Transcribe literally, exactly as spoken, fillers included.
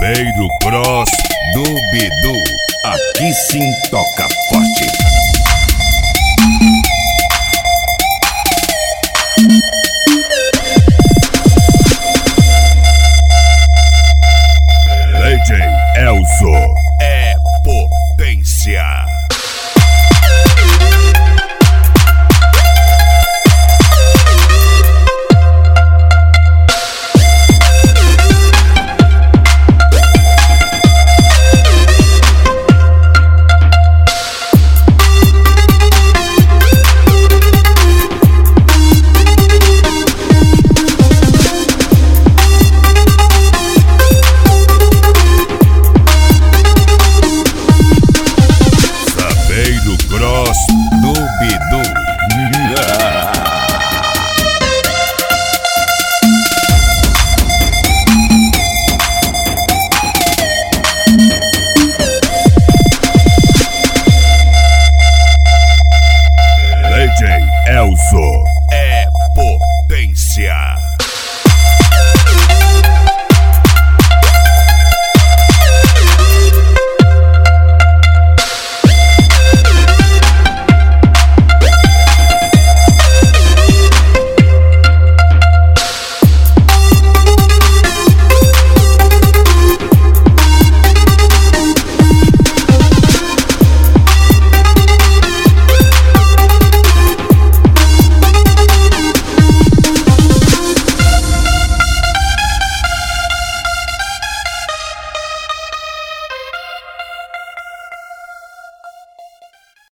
Saveiro Cross do Bidu. Aqui sim toca forte. D J Elzo é potência. Cross do Bidu. D J Elzo é potência.